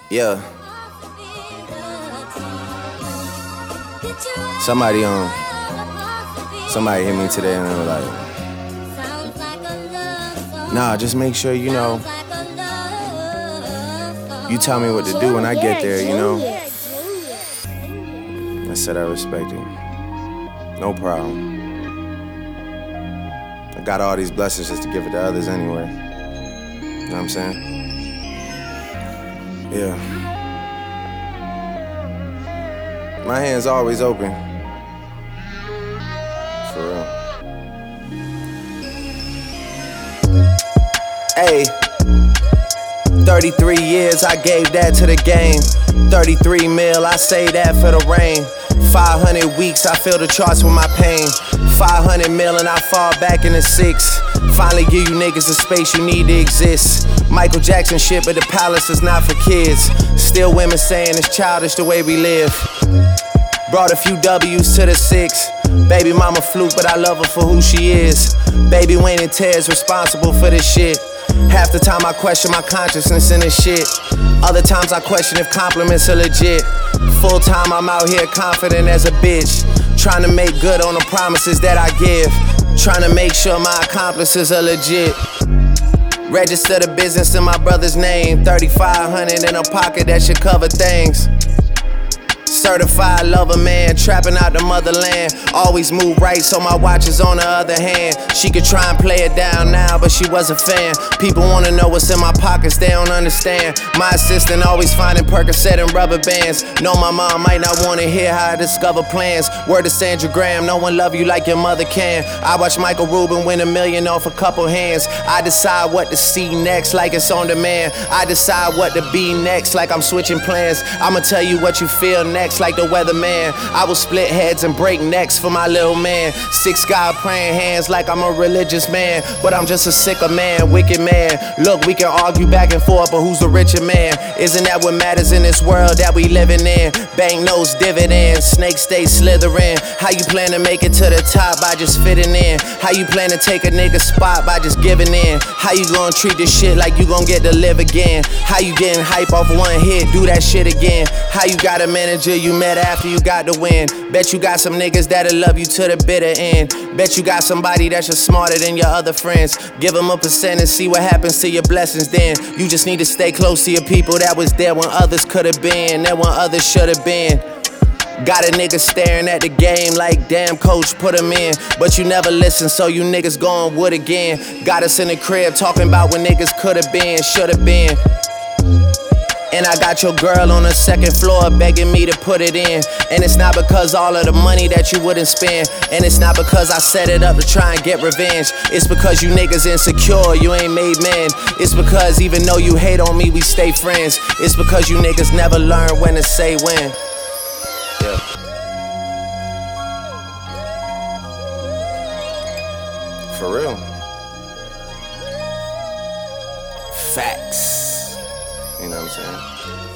Yeah. Somebody hit me today and they were like, nah, just make sure, you tell me what to do when I get there, I said I respect it. No problem. I got all these blessings just to give it to others anyway. You know what I'm saying? Yeah. My hand's always open. For real. Hey. 33 years, I gave that to the game. 33 mil, I say that for the rain. 500 weeks, I feel the charts with my pain. 500 mil and I fall back in the 6. Finally give you niggas the space you need to exist. Michael Jackson shit, but the palace is not for kids. Still women saying it's childish the way we live. Brought a few W's to the 6. Baby mama fluke, but I love her for who she is. Baby Wayne and Ted's responsible for this shit. Half the time I question my consciousness in this shit. Other times I question if compliments are legit. Full time I'm out here confident as a bitch. Trying to make good on the promises that I give. Trying to make sure my accomplices are legit. Register the business in my brother's name. 3,500 in a pocket that should cover things. Certified lover man, trapping out the motherland. Always move right, so my watch is on the other hand. She could try and play it down now, but she was a fan. People wanna know what's in my pockets, they don't understand. My assistant always finding Percocet and rubber bands. Know my mom might not wanna hear how I discover plans. Word to Sandra Graham, no one love you like your mother can. I watch Michael Rubin win $1 million off a couple hands. I decide what to see next like it's on demand. I decide what to be next like I'm switching plans. I'ma tell you what you feel next like the weatherman. I will split heads and break necks for my little man. 6 God praying hands like I'm a religious man. But I'm just a sicker man, wicked man. Look, we can argue back and forth, but who's the richer man? Isn't that what matters in this world that we living in? Bank notes, dividends, snakes stay slithering. How you plan to make it to the top by just fitting in? How you plan to take a nigga spot by just giving in? How you gonna treat this shit like you gon' get to live again? How you getting hype off one hit, do that shit again? How you got a manager you met after you got the win? Bet you got some niggas that'll love you to the bitter end. Bet you got somebody that's just smarter than your other friends. Give them a percent and see what happens to your blessings then. You just need to stay close to your people that was there when others could've been, there when others should've been. Got a nigga staring at the game like, damn coach, put him in. But you never listen, so you niggas going wood again. Got us in the crib talking about what niggas could've been, should've been. And I got your girl on the second floor begging me to put it in. And it's not because all of the money that you wouldn't spend. And it's not because I set it up to try and get revenge. It's because you niggas insecure, you ain't made men. It's because even though you hate on me, we stay friends. It's because you niggas never learn when to say when. Yeah. For real. Facts. You know what I'm saying?